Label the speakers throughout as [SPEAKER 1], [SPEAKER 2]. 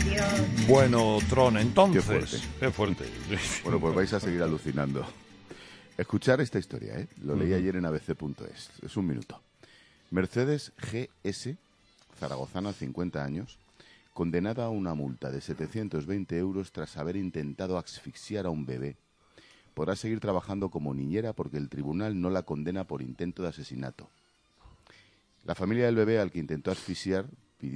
[SPEAKER 1] Adiós.
[SPEAKER 2] Bueno, Tron, entonces...
[SPEAKER 3] Qué
[SPEAKER 2] fuerte.
[SPEAKER 3] Bueno, pues vais a seguir alucinando. Escuchar esta historia, ¿eh? Lo leí ayer en abc.es. Es un minuto. Mercedes G.S., zaragozana, 50 años, condenada a una multa de 720 euros tras haber intentado asfixiar a un bebé. Podrá seguir trabajando como niñera porque el tribunal no la condena por intento de asesinato. La familia del bebé al que intentó asfixiar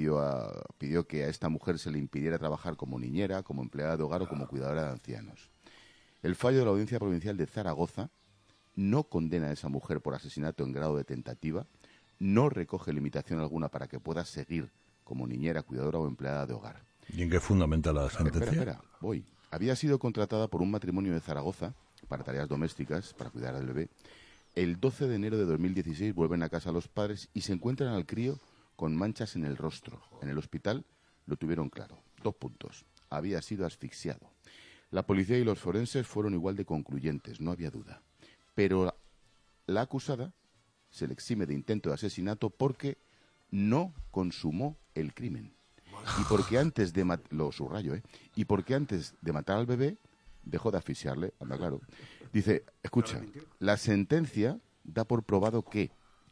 [SPEAKER 3] pidió que a esta mujer se le impidiera trabajar como niñera, como empleada de hogar o como cuidadora de ancianos. El fallo de la Audiencia Provincial de Zaragoza no condena a esa mujer por asesinato en grado de tentativa, no recoge limitación alguna para que pueda seguir como niñera, cuidadora o empleada de hogar.
[SPEAKER 2] ¿Y en qué fundamenta la sentencia?
[SPEAKER 3] Espera, voy. Había sido contratada por un matrimonio de Zaragoza para tareas domésticas, para cuidar al bebé. El 12 de enero de 2016 vuelven a casa los padres y se encuentran al crío con manchas en el rostro. En el hospital lo tuvieron claro. 2 puntos. Había sido asfixiado. La policía y los forenses fueron igual de concluyentes, no había duda. Pero la acusada se le exime de intento de asesinato porque no consumó el crimen. Y porque antes de lo subrayo, y porque antes de matar al bebé dejó de asfixiarle, anda claro. Dice, escucha, la sentencia da por probado que,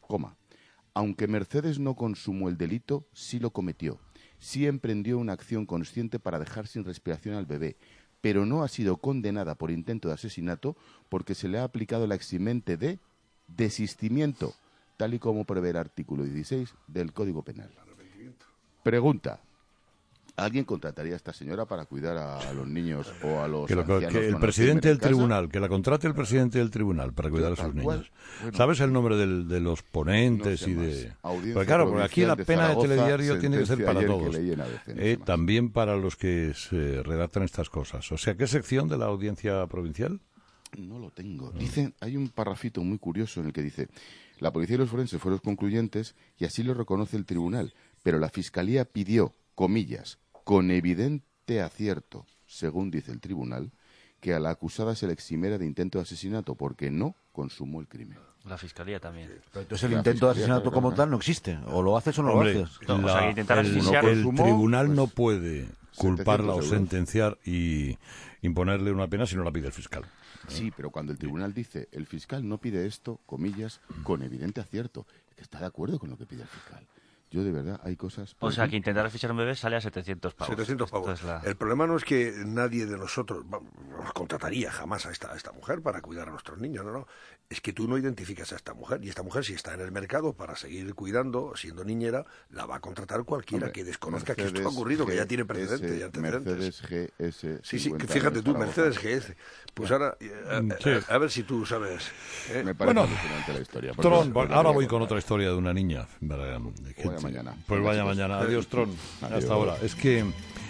[SPEAKER 3] aunque Mercedes no consumó el delito, sí lo cometió. Sí emprendió una acción consciente para dejar sin respiración al bebé, pero no ha sido condenada por intento de asesinato porque se le ha aplicado la eximente de desistimiento, tal y como prevé el artículo 16 del Código Penal. Pregunta. ¿Alguien contrataría a esta señora para cuidar a los niños o a los ancianos?
[SPEAKER 2] Que el presidente del tribunal, que la contrate el presidente del tribunal para cuidar a sus niños. Bueno, ¿sabes el nombre de los ponentes no sé y de...? Porque claro, porque aquí la pena de telediario tiene que ser para todos. También para los que se redactan estas cosas. O sea, ¿qué sección de la Audiencia Provincial?
[SPEAKER 3] No lo tengo. Dicen, hay un parrafito muy curioso en el que dice: la policía y los forenses fueron concluyentes y así lo reconoce el tribunal, pero la Fiscalía pidió, comillas, con evidente acierto, según dice el tribunal, que a la acusada se le eximiera de intento de asesinato porque no consumó el crimen.
[SPEAKER 4] La Fiscalía también.
[SPEAKER 5] Pero entonces el intento de asesinato como tal no existe. O lo haces o no lo haces.
[SPEAKER 4] O sea, que intentar asfixiar...
[SPEAKER 2] El tribunal no puede culparla o sentenciar y imponerle una pena si no la pide el fiscal.
[SPEAKER 3] Sí, pero cuando el tribunal dice, el fiscal no pide esto, comillas, con evidente acierto, es que está de acuerdo con lo que pide el fiscal. Yo, de verdad, hay cosas...
[SPEAKER 4] O sea, que intentar asfixiar a un bebé sale a 700 pavos.
[SPEAKER 6] 700 pavos. El problema no es que nadie de nosotros contrataría jamás a esta mujer para cuidar a nuestros niños, no. Es que tú no identificas a esta mujer. Y esta mujer, si está en el mercado para seguir cuidando, siendo niñera, la va a contratar cualquiera que desconozca Mercedes que esto ha ocurrido, que ya tiene precedentes. Ya
[SPEAKER 3] Mercedes GS.
[SPEAKER 6] Sí, que fíjate tú, Mercedes GS. Pues ahora, a ver si tú sabes.
[SPEAKER 3] Me parece alucinante la historia.
[SPEAKER 2] Tron, ahora voy con otra historia de una niña.
[SPEAKER 3] Mañana.
[SPEAKER 2] Pues vaya mañana. Adiós, Tron. Hasta ahora. Es que